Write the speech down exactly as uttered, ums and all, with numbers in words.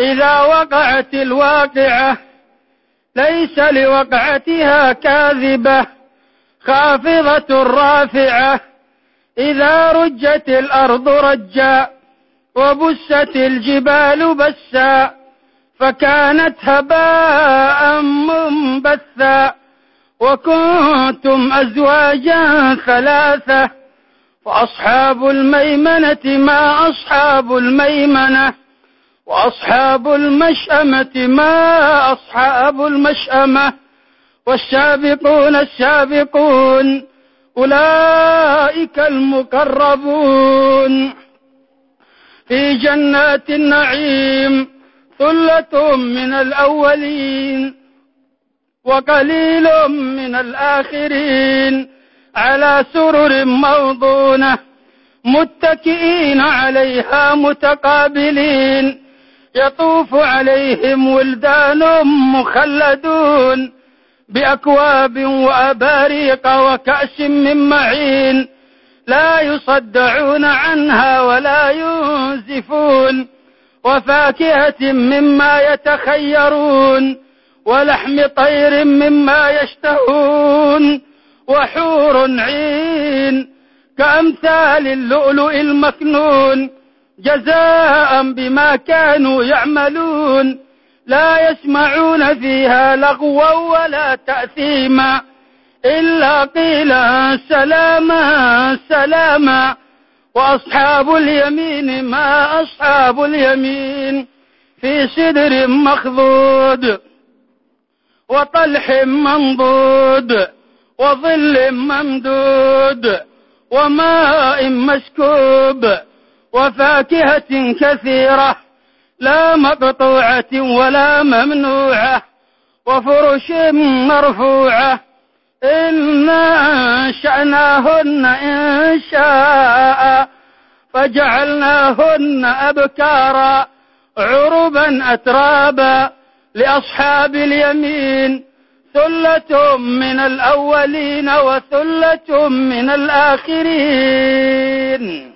إذا وقعت الواقعة ليس لوقعتها كاذبة خافضة رافعة إذا رجت الأرض رجا وبست الجبال بسا فكانت هباء منبثا وكنتم أزواجا ثلاثة فأصحاب الميمنة ما أصحاب الميمنة وأصحاب المشأمة ما أصحاب المشأمة والسابقون السابقون أولئك المقربون في جنات النعيم ثلة من الأولين وقليل من الآخرين على سرر موضونة متكئين عليها متقابلين يطوف عليهم ولدان مخلدون بأكواب وأباريق وكأس من معين لا يصدعون عنها ولا ينزفون وفاكهة مما يتخيرون ولحم طير مما يشتهون وحور عين كأمثال اللؤلؤ المكنون جزاء بما كانوا يعملون لا يسمعون فيها لغوا ولا تأثيما إلا قيلا سلاما سلاما وأصحاب اليمين ما أصحاب اليمين في سدر مخضود وطلح منضود وظل ممدود وماء مسكوب وفاكهة كثيرة لا مقطوعة ولا ممنوعة وفرش مرفوعة إنا أنشأناهن إن شاء فجعلناهن أبكارا عربا أترابا لأصحاب اليمين ثلة من الأولين وثلة من الآخرين.